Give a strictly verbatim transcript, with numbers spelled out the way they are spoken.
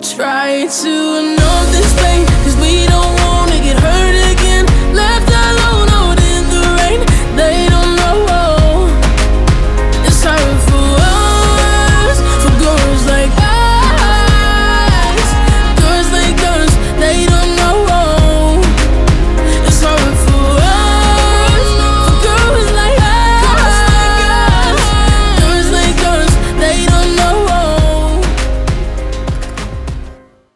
Try to know this pain, cause we don't